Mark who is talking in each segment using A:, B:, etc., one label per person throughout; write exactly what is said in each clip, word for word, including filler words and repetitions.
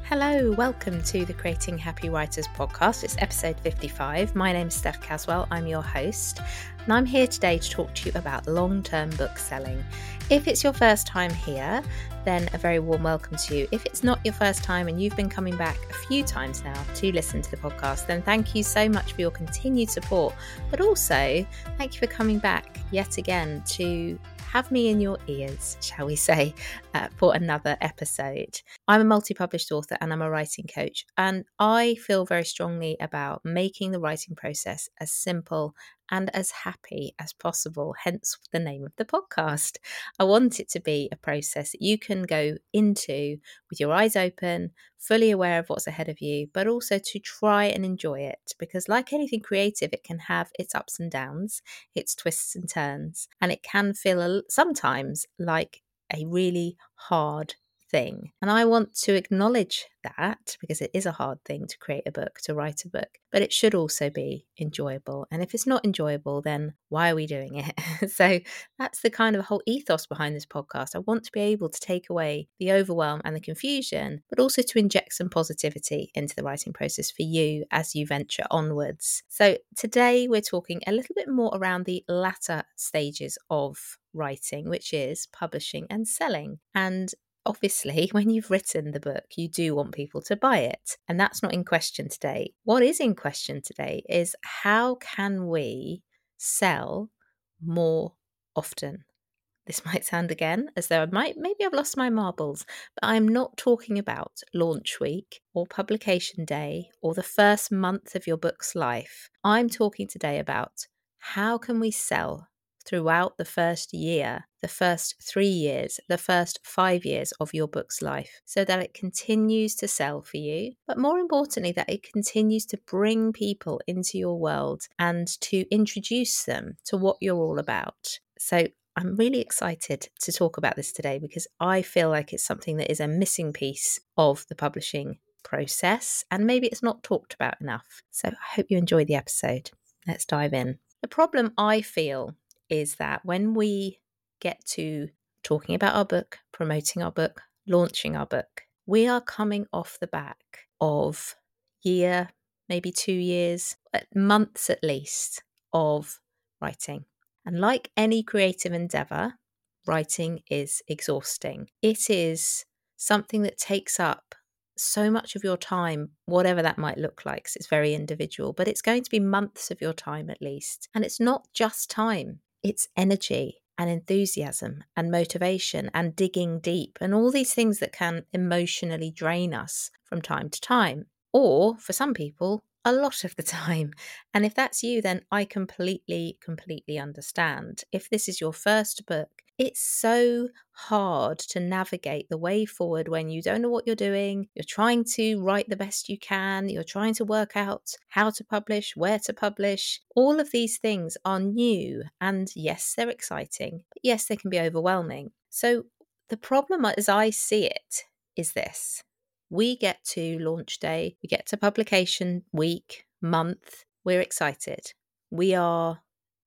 A: Hello, welcome to the Creating Happy Writers podcast. It's episode fifty-five. My name's Steph Caswell. I'm your host, and I'm here today to talk to you about long-term book selling. If it's your first time here, then a very warm welcome to you. If it's not your first time and you've been coming back a few times now to listen to the podcast, then thank you so much for your continued support. But also, thank you for coming back yet again to have me in your ears, shall we say, uh, for another episode. I'm a multi-published author and I'm a writing coach, and I feel very strongly about making the writing process as simple and as happy as possible, hence the name of the podcast. I want it to be a process that you can go into with your eyes open, fully aware of what's ahead of you, but also to try and enjoy it, because like anything creative, it can have its ups and downs, its twists and turns, and it can feel a, sometimes like a really hard thing. And I want to acknowledge that, because it is a hard thing to create a book, to write a book, but it should also be enjoyable. And if it's not enjoyable, then why are we doing it? So that's the kind of whole ethos behind this podcast. I want to be able to take away the overwhelm and the confusion, but also to inject some positivity into the writing process for you as you venture onwards. So today we're talking a little bit more around the latter stages of writing, which is publishing and selling. And obviously, when you've written the book, you do want people to buy it. And that's not in question today. What is in question today is how can we sell more often? This might sound again as though I might, maybe I've lost my marbles, but I'm not talking about launch week or publication day or the first month of your book's life. I'm talking today about how can we sell throughout the first year, the first three years, the first five years of your book's life, so that it continues to sell for you, but more importantly, that it continues to bring people into your world and to introduce them to what you're all about. So I'm really excited to talk about this today because I feel like it's something that is a missing piece of the publishing process, and maybe it's not talked about enough. So I hope you enjoy the episode. Let's dive in. The problem I feel is that when we get to talking about our book, promoting our book, launching our book, we are coming off the back of year, maybe two years, months at least of writing. And like any creative endeavour, writing is exhausting. It is something that takes up so much of your time, whatever that might look like, 'cause it's very individual, but it's going to be months of your time at least. And it's not just time, it's energy and enthusiasm and motivation and digging deep and all these things that can emotionally drain us from time to time. Or for some people, a lot of the time. And if that's you, then I completely, completely understand. If this is your first book, it's so hard to navigate the way forward when you don't know what you're doing. You're trying to write the best you can. You're trying to work out how to publish, where to publish. All of these things are new. And yes, they're exciting. But yes, they can be overwhelming. So the problem as I see it is this. We get to launch day, we get to publication week, month, we're excited. We are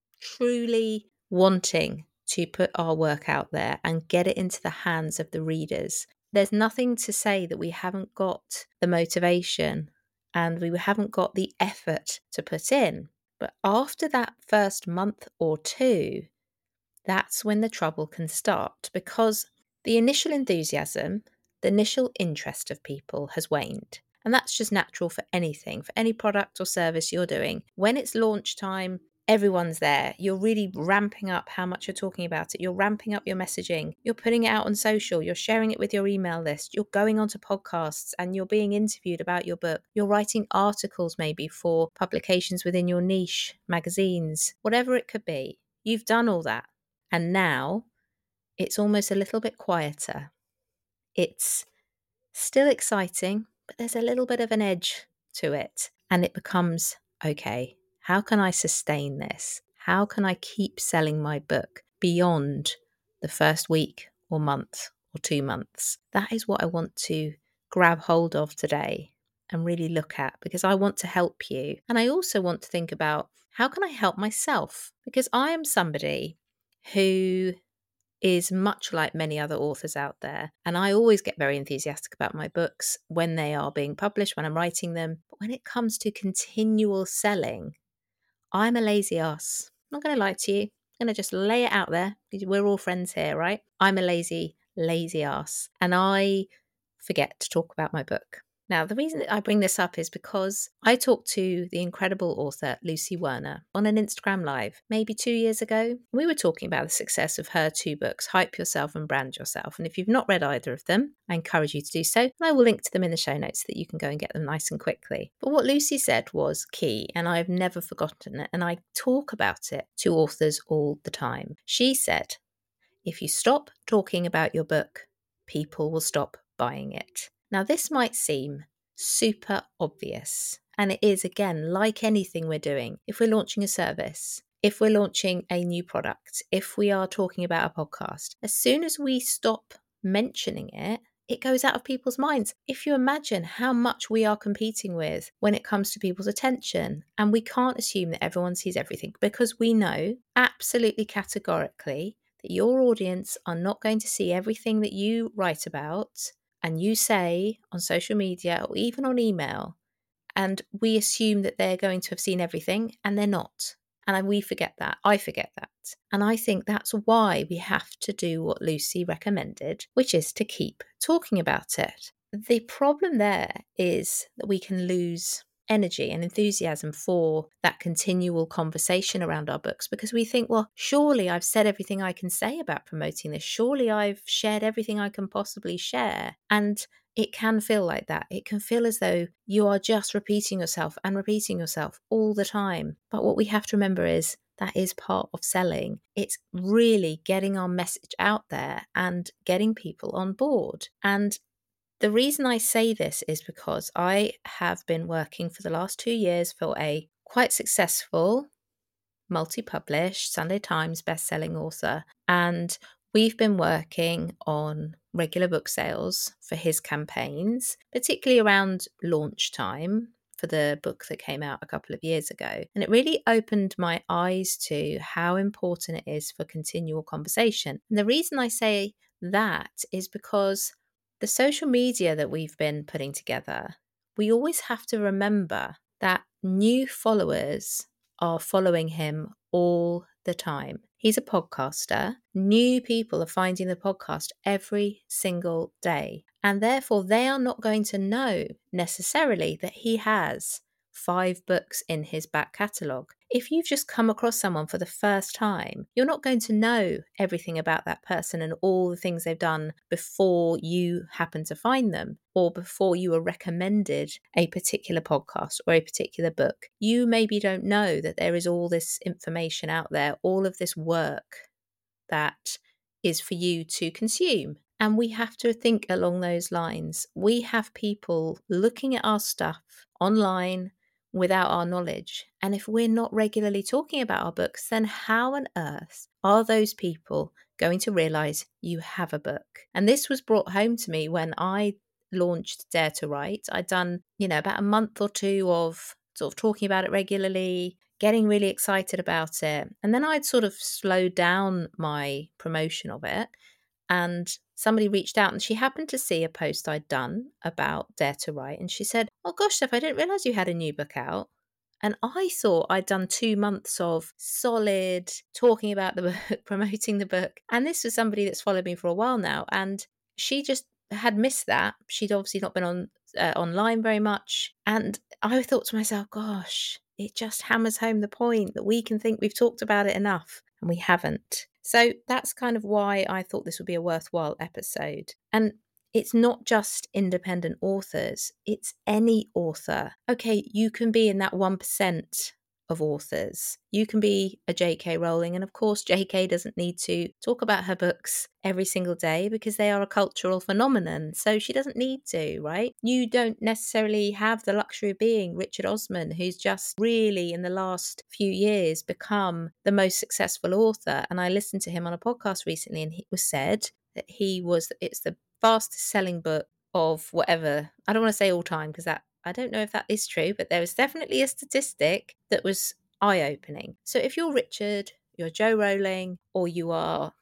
A: truly wanting to put our work out there and get it into the hands of the readers. There's nothing to say that we haven't got the motivation and we haven't got the effort to put in. But after that first month or two, that's when the trouble can start, because the initial enthusiasm, the initial interest of people has waned. And that's just natural for anything, for any product or service you're doing. When it's launch time, everyone's there. You're really ramping up how much you're talking about it. You're ramping up your messaging. You're putting it out on social. You're sharing it with your email list. You're going onto podcasts and you're being interviewed about your book. You're writing articles maybe for publications within your niche, magazines, whatever it could be. You've done all that. And now it's almost a little bit quieter. It's still exciting, but there's a little bit of an edge to it. And it becomes, okay, how can I sustain this? How can I keep selling my book beyond the first week or month or two months? That is what I want to grab hold of today and really look at, because I want to help you. And I also want to think about, how can I help myself? Because I am somebody who is much like many other authors out there. And I always get very enthusiastic about my books when they are being published, when I'm writing them. But when it comes to continual selling, I'm a lazy ass. I'm not going to lie to you. I'm going to just lay it out there because we're all friends here, right? I'm a lazy, lazy ass. And I forget to talk about my book. Now, the reason that I bring this up is because I talked to the incredible author Lucy Werner on an Instagram Live maybe two years ago. We were talking about the success of her two books, Hype Yourself and Brand Yourself. And if you've not read either of them, I encourage you to do so. And I will link to them in the show notes so that you can go and get them nice and quickly. But what Lucy said was key, and I've never forgotten it. And I talk about it to authors all the time. She said, if you stop talking about your book, people will stop buying it. Now, this might seem super obvious, and it is, again, like anything we're doing. If we're launching a service, if we're launching a new product, if we are talking about a podcast, as soon as we stop mentioning it, it goes out of people's minds. If you imagine how much we are competing with when it comes to people's attention, and we can't assume that everyone sees everything, because we know absolutely categorically that your audience are not going to see everything that you write about and you say on social media or even on email, and we assume that they're going to have seen everything, and they're not. And we forget that. I forget that. And I think that's why we have to do what Lucy recommended, which is to keep talking about it. The problem there is that we can lose energy and enthusiasm for that continual conversation around our books, because we think, well, surely I've said everything I can say about promoting this. Surely I've shared everything I can possibly share. And it can feel like that. It can feel as though you are just repeating yourself and repeating yourself all the time. But what we have to remember is that is part of selling. It's really getting our message out there and getting people on board. And the reason I say this is because I have been working for the last two years for a quite successful, multi-published, Sunday Times best-selling author. And we've been working on regular book sales for his campaigns, particularly around launch time for the book that came out a couple of years ago. And it really opened my eyes to how important it is for continual conversation. And the reason I say that is because the social media that we've been putting together, we always have to remember that new followers are following him all the time. He's a podcaster. New people are finding the podcast every single day. And therefore, they are not going to know necessarily that he has five books in his back catalogue. If you've just come across someone for the first time, you're not going to know everything about that person and all the things they've done before you happen to find them, or before you were recommended a particular podcast or a particular book. You maybe don't know that there is all this information out there, all of this work that is for you to consume. And we have to think along those lines. We have people looking at our stuff online without our knowledge. And if we're not regularly talking about our books, then how on earth are those people going to realise you have a book? And this was brought home to me when I launched Dare to Write. I'd done, you know, about a month or two of sort of talking about it regularly, getting really excited about it. And then I'd sort of slowed down my promotion of it. And somebody reached out and she happened to see a post I'd done about Dare to Write. And she said, oh gosh, Steph, I didn't realise you had a new book out. And I thought I'd done two months of solid talking about the book, promoting the book. And this was somebody that's followed me for a while now. And she just had missed that. She'd obviously not been on uh, online very much. And I thought to myself, gosh, it just hammers home the point that we can think we've talked about it enough, and we haven't. So that's kind of why I thought this would be a worthwhile episode. And it's not just independent authors, it's any author. Okay, you can be in that one percent of authors. You can be a J K Rowling, and of course J K doesn't need to talk about her books every single day because they are a cultural phenomenon, so she doesn't need to, right? You don't necessarily have the luxury of being Richard Osman, who's just really in the last few years become the most successful author. And I listened to him on a podcast recently, and it was said that he was, it's the fastest selling book of whatever, I don't want to say all time because that, I don't know if that is true, but there was definitely a statistic that was eye-opening. So if you're Richard, you're Jo Rowling, or you are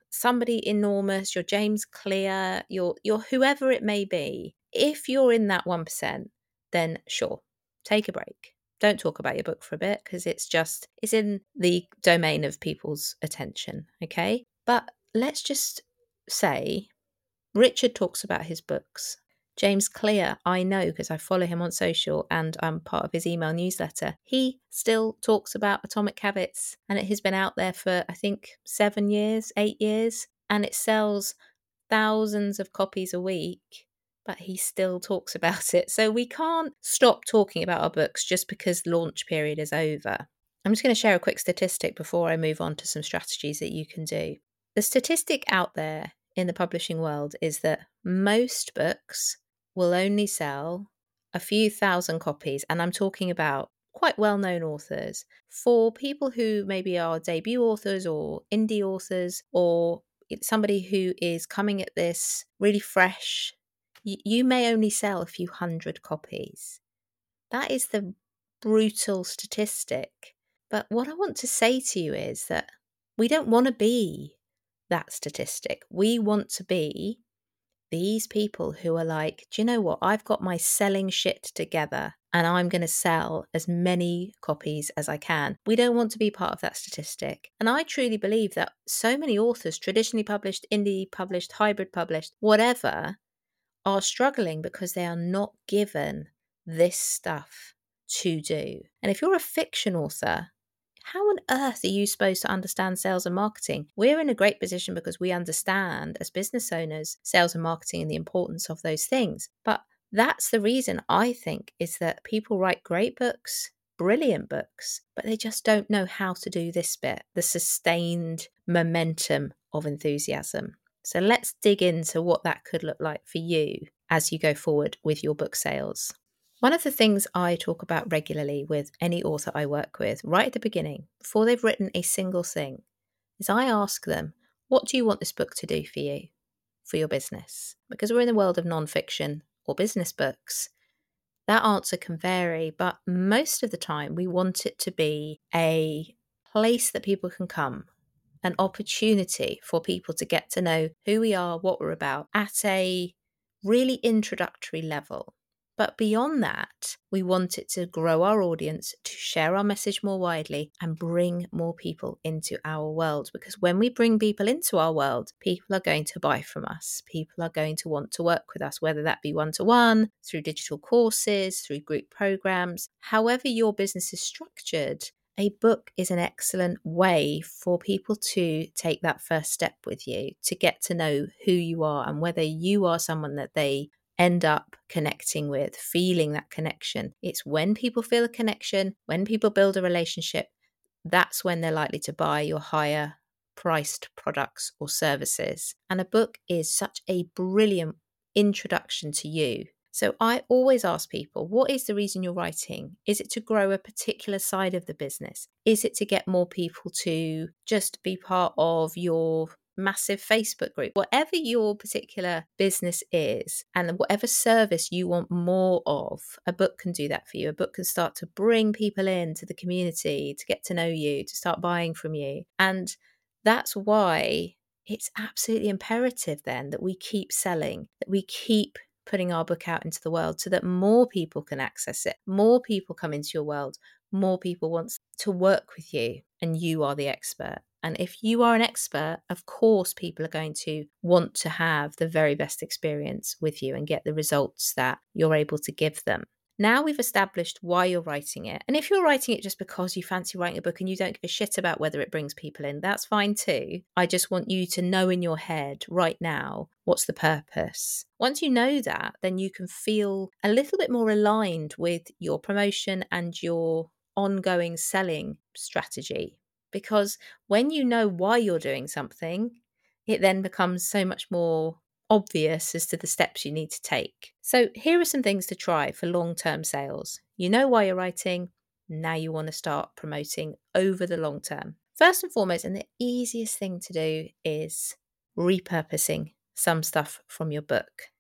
A: somebody enormous, you're James Clear, you're, you're whoever it may be. If you're in that one percent, then sure, take a break. Don't talk about your book for a bit because it's just, it's in the domain of people's attention, okay? But let's just say Richard talks about his books. James Clear, I know because I follow him on social and I'm part of his email newsletter. He still talks about Atomic Habits and it has been out there for, I think, seven years, eight years, and it sells thousands of copies a week, but he still talks about it. So we can't stop talking about our books just because launch period is over. I'm just going to share a quick statistic before I move on to some strategies that you can do. The statistic out there in the publishing world is that most books will only sell a few thousand copies, and I'm talking about quite well-known authors. For people who maybe are debut authors or indie authors, or somebody who is coming at this really fresh, you, you may only sell a few hundred copies. That is the brutal statistic. But what I want to say to you is that we don't want to be that statistic. We want to be these people who are like, do you know what? I've got my selling shit together and I'm going to sell as many copies as I can. We don't want to be part of that statistic. And I truly believe that so many authors, traditionally published, indie published, hybrid published, whatever, are struggling because they are not given this stuff to do. And if you're a fiction author, how on earth are you supposed to understand sales and marketing? We're in a great position because we understand as business owners sales and marketing and the importance of those things. But that's the reason I think is that people write great books, brilliant books, but they just don't know how to do this bit, the sustained momentum of enthusiasm. So let's dig into what that could look like for you as you go forward with your book sales. One of the things I talk about regularly with any author I work with, right at the beginning, before they've written a single thing, is I ask them, what do you want this book to do for you, for your business? Because we're in the world of nonfiction or business books. That answer can vary, but most of the time we want it to be a place that people can come, an opportunity for people to get to know who we are, what we're about, at a really introductory level. But beyond that, we want it to grow our audience, to share our message more widely and bring more people into our world. Because when we bring people into our world, people are going to buy from us. People are going to want to work with us, whether that be one-to-one, through digital courses, through group programs. However your business is structured, a book is an excellent way for people to take that first step with you, to get to know who you are and whether you are someone that they end up connecting with, feeling that connection. It's when people feel a connection, when people build a relationship, that's when they're likely to buy your higher priced products or services. And a book is such a brilliant introduction to you. So I always ask people, what is the reason you're writing? Is it to grow a particular side of the business? Is it to get more people to just be part of your massive Facebook group? Whatever your particular business is and whatever service you want more of, a book can do that for you. A book can start to bring people into the community, to get to know you, to start buying from you. And that's why it's absolutely imperative then that we keep selling, that we keep putting our book out into the world so that more people can access it, more people come into your world, more people want to work with you, and you are the expert. And if you are an expert, of course, people are going to want to have the very best experience with you and get the results that you're able to give them. Now we've established why you're writing it. And if you're writing it just because you fancy writing a book and you don't give a shit about whether it brings people in, that's fine too. I just want you to know in your head right now, what's the purpose? Once you know that, then you can feel a little bit more aligned with your promotion and your ongoing selling strategy. Because when you know why you're doing something, it then becomes so much more obvious as to the steps you need to take. So here are some things to try for long-term sales. You know why you're writing. Now you want to start promoting over the long term. First and foremost, and the easiest thing to do is repurposing some stuff from your book.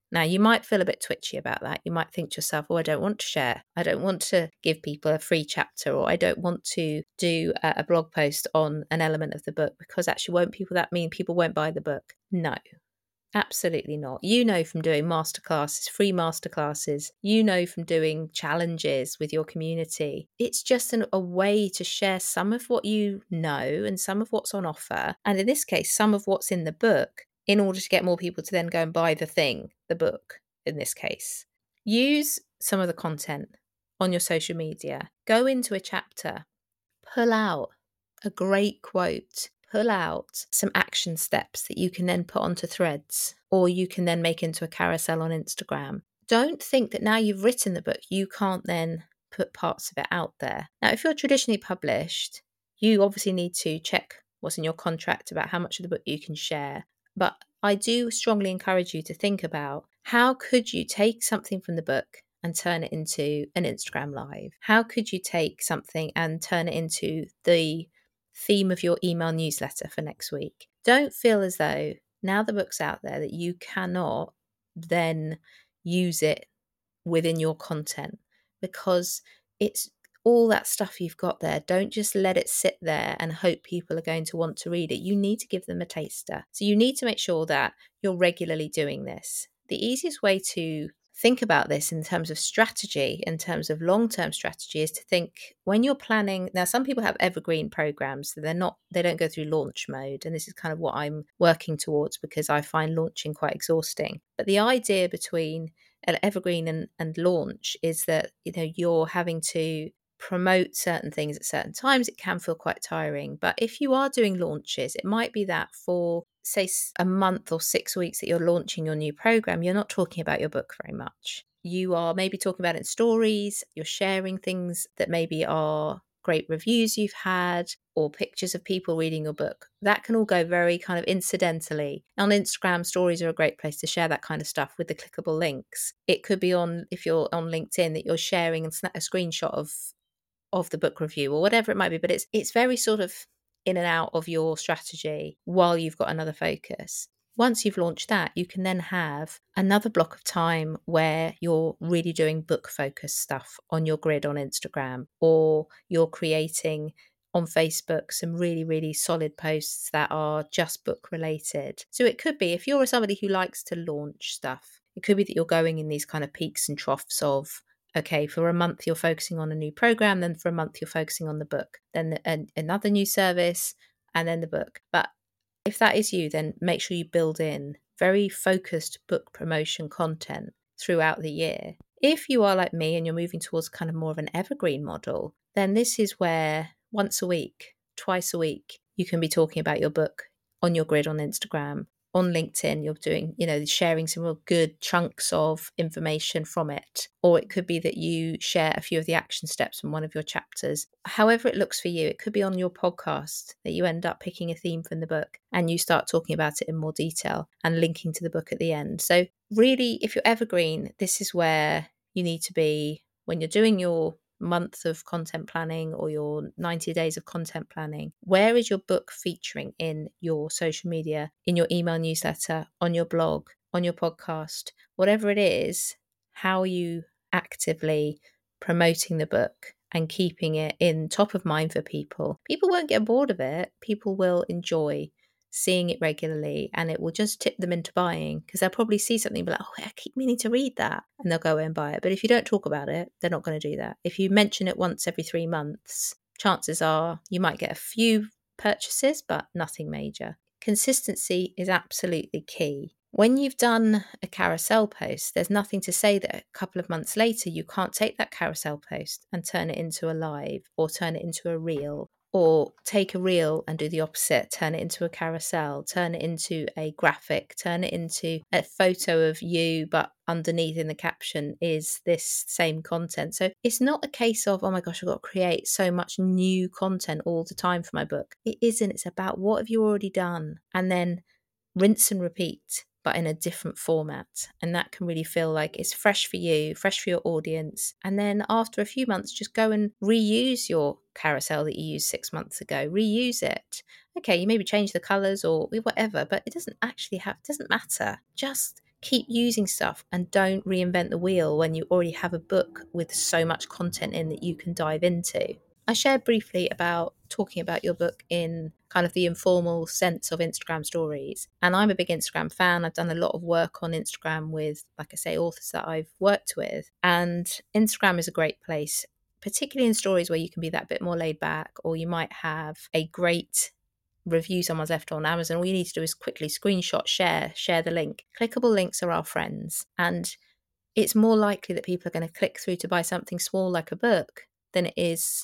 A: Now, you might feel a bit twitchy about that. You might think to yourself, oh, I don't want to share. I don't want to give people a free chapter, or I don't want to do a blog post on an element of the book, because actually won't people that mean people won't buy the book? No. Absolutely not. You know from doing masterclasses, free masterclasses, you know from doing challenges with your community. It's just an, a way to share some of what you know and some of what's on offer. And in this case, some of what's in the book, in order to get more people to then go and buy the thing, the book in this case. Use some of the content on your social media. Go into a chapter, pull out a great quote, pull out some action steps that you can then put onto threads, or you can then make into a carousel on Instagram. Don't think that now you've written the book, you can't then put parts of it out there. Now, if you're traditionally published, you obviously need to check what's in your contract about how much of the book you can share. But I do strongly encourage you to think about, how could you take something from the book and turn it into an Instagram live? How could you take something and turn it into the theme of your email newsletter for next week? Don't feel as though now the book's out there that you cannot then use it within your content, because it's all that stuff you've got there. Don't just let it sit there and hope people are going to want to read it. You need to give them a taster. So you need to make sure that you're regularly doing this. The easiest way to think about this in terms of strategy, in terms of long-term strategy, is to think when you're planning. Now, some people have evergreen programs, so they're not, they don't go through launch mode. And this is kind of what I'm working towards, because I find launching quite exhausting. But the idea between an evergreen and, and launch is that, you know, you're having to promote certain things at certain times. It can feel quite tiring. But if you are doing launches, it might be that for, say, a month or six weeks that you're launching your new program, you're not talking about your book very much. You are maybe talking about it in stories, you're sharing things that maybe are great reviews you've had, or pictures of people reading your book. That can all go very kind of incidentally. On Instagram, stories are a great place to share that kind of stuff with the clickable links. It could be on, if you're on LinkedIn, that you're sharing and snap a screenshot of of the book review or whatever it might be, but it's it's very sort of in and out of your strategy while you've got another focus. Once you've launched that, you can then have another block of time where you're really doing book focused stuff on your grid on Instagram, or you're creating on Facebook some really, really solid posts that are just book related. So it could be, if you're somebody who likes to launch stuff, it could be that you're going in these kind of peaks and troughs of, okay, for a month you're focusing on a new program, then for a month you're focusing on the book, then the, an, another new service, and then the book. But if that is you, then make sure you build in very focused book promotion content throughout the year. If you are like me and you're moving towards kind of more of an evergreen model, then this is where once a week, twice a week, you can be talking about your book on your grid on Instagram. On LinkedIn, you're doing, you know, sharing some real good chunks of information from it. Or it could be that you share a few of the action steps from one of your chapters. However it looks for you, it could be on your podcast that you end up picking a theme from the book and you start talking about it in more detail and linking to the book at the end. So really, if you're evergreen, this is where you need to be when you're doing your month of content planning or your ninety days of content planning. Where is your book featuring in your social media, in your email newsletter, on your blog, on your podcast, whatever it is? How are you actively promoting the book and keeping it in top of mind for people? People won't get bored of it. People will enjoy seeing it regularly, and it will just tip them into buying, because they'll probably see something and be like, oh, I keep meaning to read that, and they'll go and buy it. But if you don't talk about it, they're not going to do that. If you mention it once every three months, chances are you might get a few purchases, but nothing major. Consistency is absolutely key. When you've done a carousel post, there's nothing to say that a couple of months later you can't take that carousel post and turn it into a live, or turn it into a reel, or take a reel and do the opposite, turn it into a carousel, turn it into a graphic, turn it into a photo of you, but underneath in the caption is this same content. So it's not a case of, oh my gosh, I've got to create so much new content all the time for my book. It isn't. It's about what have you already done, and then rinse and repeat, but in a different format. And that can really feel like it's fresh for you, fresh for your audience. And then after a few months, just go and reuse your carousel that you used six months ago. Reuse it. Okay, you maybe change the colors or whatever, but it doesn't actually have, it doesn't matter. Just keep using stuff and don't reinvent the wheel when you already have a book with so much content in that you can dive into. I shared briefly about talking about your book in kind of the informal sense of Instagram stories. And I'm a big Instagram fan. I've done a lot of work on Instagram with, like I say, authors that I've worked with. And Instagram is a great place, particularly in stories where you can be that bit more laid back, or you might have a great review someone's left on Amazon. All you need to do is quickly screenshot, share, share the link. Clickable links are our friends. And it's more likely that people are going to click through to buy something small like a book than it is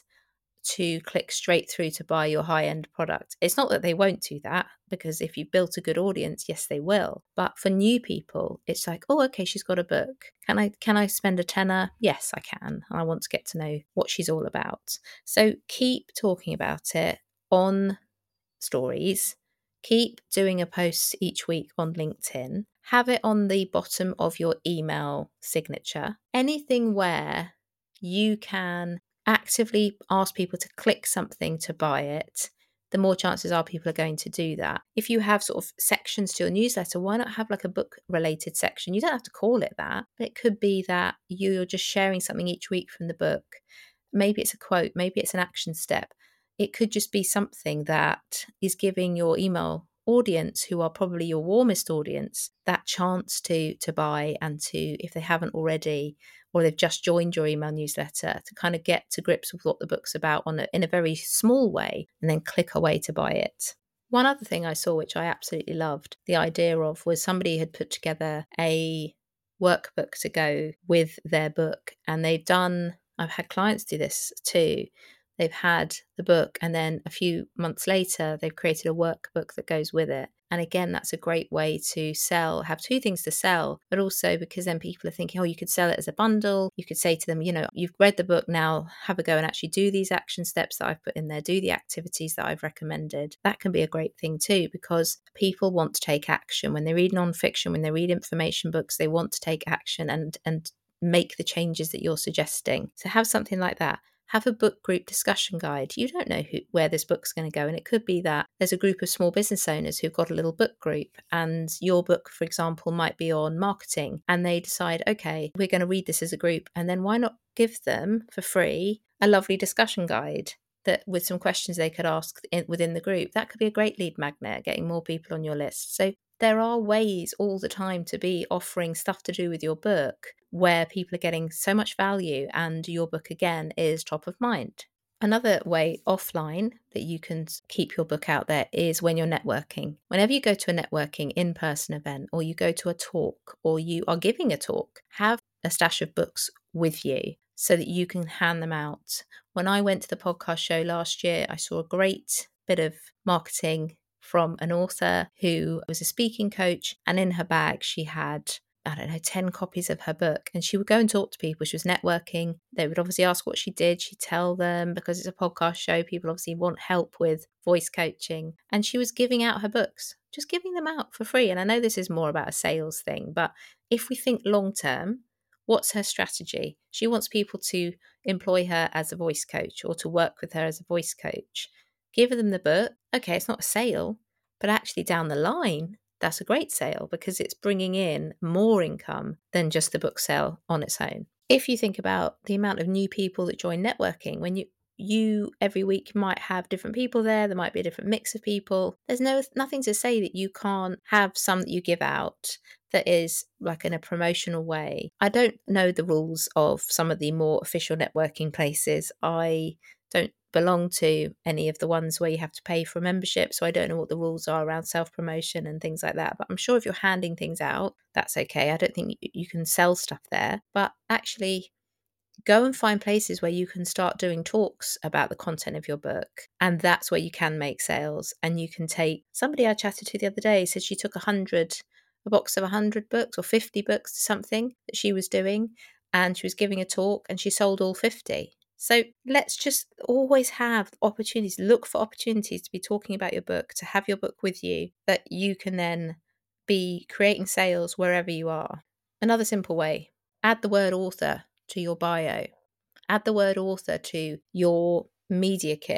A: to click straight through to buy your high-end product. It's not that they won't do that, because if you've built a good audience, yes, they will. But for new people, it's like, oh, okay, she's got a book. Can I can I spend a tenner? Yes, I can. I want to get to know what she's all about. So keep talking about it on stories. Keep doing a post each week on LinkedIn. Have it on the bottom of your email signature. Anything where you can actively ask people to click something to buy it, the more chances are people are going to do that. If you have sort of sections to your newsletter, why not have like a book related section? You don't have to call it that, but it could be that you're just sharing something each week from the book. Maybe it's a quote, maybe it's an action step. It could just be something that is giving your email audience, who are probably your warmest audience, that chance to to buy, and to, if they haven't already, or they've just joined your email newsletter, to kind of get to grips with what the book's about on a, in a very small way, and then click away to buy it. One other thing I saw, which I absolutely loved the idea of, was somebody had put together a workbook to go with their book, and they've done, I've had clients do this too. They've had the book, and then a few months later, they've created a workbook that goes with it. And again, that's a great way to sell, have two things to sell, but also because then people are thinking, oh, you could sell it as a bundle. You could say to them, you know, you've read the book, now have a go and actually do these action steps that I've put in there, do the activities that I've recommended. That can be a great thing too, because people want to take action. When they read nonfiction, when they read information books, they want to take action and, and make the changes that you're suggesting. So have something like that. Have a book group discussion guide. You don't know who, where this book's going to go. And it could be that there's a group of small business owners who've got a little book group, and your book, for example, might be on marketing, and they decide, okay, we're going to read this as a group. And then why not give them for free a lovely discussion guide that with some questions they could ask in, within the group. That could be a great lead magnet, getting more people on your list. So there are ways all the time to be offering stuff to do with your book where people are getting so much value, and your book again is top of mind. Another way offline that you can keep your book out there is when you're networking. Whenever you go to a networking in-person event, or you go to a talk, or you are giving a talk, have a stash of books with you so that you can hand them out. When I went to the podcast show last year, I saw a great bit of marketing from an author who was a speaking coach, and in her bag she had, I don't know, ten copies of her book, and she would go and talk to people. She was networking. They would obviously ask what she did. She'd tell them, because it's a podcast show, people obviously want help with voice coaching, and she was giving out her books, just giving them out for free. And I know this is more about a sales thing, but if we think long term, what's her strategy? She wants people to employ her as a voice coach, or to work with her as a voice coach. Give them the book. Okay, it's not a sale, but actually down the line, that's a great sale, because it's bringing in more income than just the book sale on its own. If you think about the amount of new people that join networking, when you you every week might have different people there, there might be a different mix of people. There's no nothing to say that you can't have some that you give out that is like in a promotional way. I don't know the rules of some of the more official networking places. I don't belong to any of the ones where you have to pay for a membership, so I don't know what the rules are around self-promotion and things like that. But I'm sure if you're handing things out, that's okay. I don't think you can sell stuff there, but actually go and find places where you can start doing talks about the content of your book, and that's where you can make sales. And you can take, somebody I chatted to the other day said she took a hundred a box of one hundred books or fifty books to something that she was doing, and she was giving a talk, and she sold all fifty. So let's just always have opportunities, look for opportunities to be talking about your book, to have your book with you, that you can then be creating sales wherever you are. Another simple way, add the word author to your bio. Add the word author to your media kit.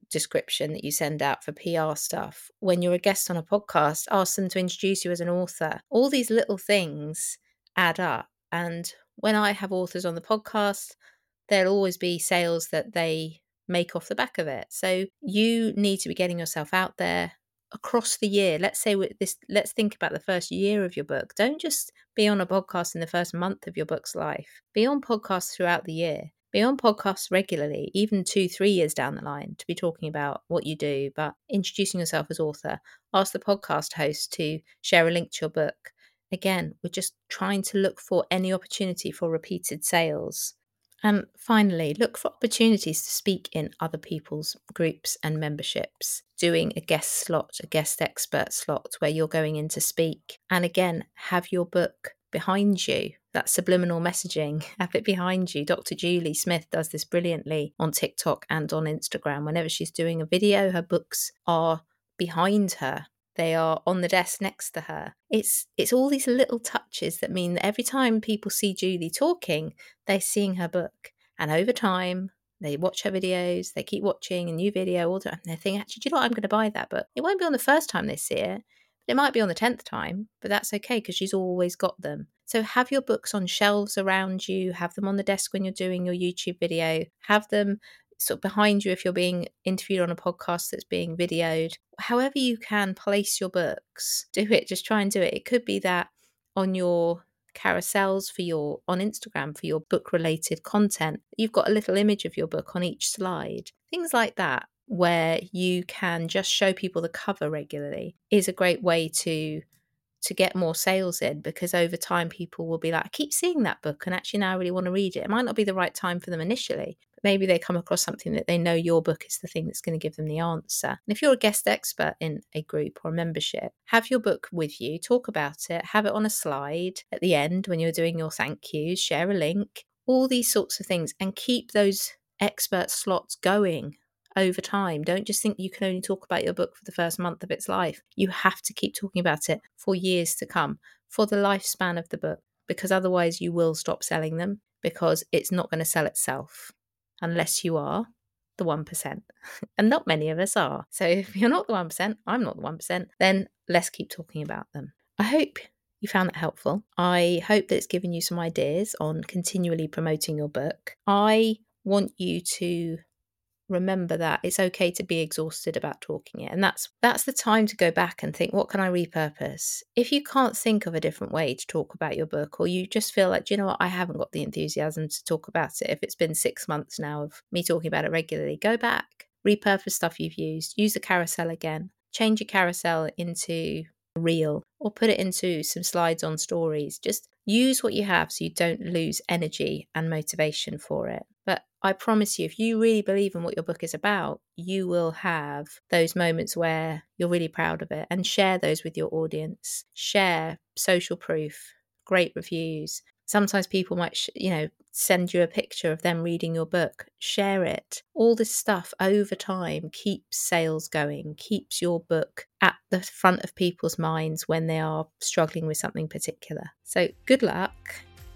A: description that you send out for P R stuff. When you're a guest on a podcast, ask them to introduce you as an author. All these little things add up. And when I have authors on the podcast, there'll always be sales that they make off the back of it. So you need to be getting yourself out there across the year. Let's say with this, let's think about the first year of your book. Don't just be on a podcast in the first month of your book's life. Be on podcasts throughout the year. Be on podcasts regularly, even two, three years down the line, to be talking about what you do, but introducing yourself as author. Ask the podcast host to share a link to your book. Again, we're just trying to look for any opportunity for repeated sales. And finally, look for opportunities to speak in other people's groups and memberships, doing a guest slot, a guest expert slot where you're going in to speak. And again, have your book behind you. That subliminal messaging, have it behind you. Doctor Julie Smith does this brilliantly on TikTok and on Instagram. Whenever she's doing a video, her books are behind her. They are on the desk next to her. It's it's all these little touches that mean that every time people see Julie talking, they're seeing her book. And over time, they watch her videos, they keep watching a new video all the time. And they think, actually, do you know what? I'm going to buy that book. It won't be on the first time they see it. It might be on the tenth time, but that's okay because she's always got them. So have your books on shelves around you, have them on the desk when you're doing your YouTube video, have them sort of behind you if you're being interviewed on a podcast that's being videoed. However you can place your books, do it. Just try and do it. It could be that on your carousels for your on Instagram for your book related content, you've got a little image of your book on each slide. Things like that, where you can just show people the cover regularly, is a great way to to get more sales in, because over time people will be like, I keep seeing that book and actually now I really want to read it. It might not be the right time for them initially, but maybe they come across something that they know your book is the thing that's going to give them the answer. And if you're a guest expert in a group or a membership, have your book with you, talk about it, have it on a slide at the end when you're doing your thank yous, share a link, all these sorts of things, and keep those expert slots going over time. Don't just think you can only talk about your book for the first month of its life. You have to keep talking about it for years to come, for the lifespan of the book, because otherwise you will stop selling them, because it's not going to sell itself unless you are the one percent. And not many of us are. So if you're not the one percent, I'm not the one percent, then let's keep talking about them. I hope you found that helpful. I hope that it's given you some ideas on continually promoting your book. I want you to remember that it's okay to be exhausted about talking it, and that's that's the time to go back and think, what can I repurpose? If you can't think of a different way to talk about your book, or you just feel like, do you know what, I haven't got the enthusiasm to talk about it, if it's been six months now of me talking about it regularly, go back, repurpose stuff you've used, use the carousel again, change your carousel into a reel, or put it into some slides on stories. Just use what you have so you don't lose energy and motivation for it. But I promise you, if you really believe in what your book is about, you will have those moments where you're really proud of it, and share those with your audience. Share social proof, great reviews. Sometimes people might, sh- you know, send you a picture of them reading your book. Share it. All this stuff over time keeps sales going, keeps your book at the front of people's minds when they are struggling with something particular. So good luck,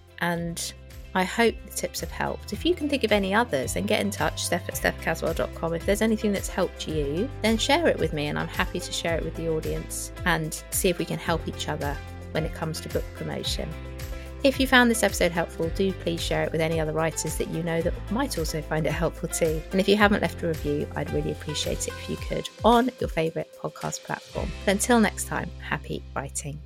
A: and I hope the tips have helped. If you can think of any others, then get in touch, steph at steph caswell dot com. If there's anything that's helped you, then share it with me, and I'm happy to share it with the audience and see if we can help each other when it comes to book promotion. If you found this episode helpful, do please share it with any other writers that you know that might also find it helpful too. And if you haven't left a review, I'd really appreciate it if you could on your favourite podcast platform. But until next time, happy writing.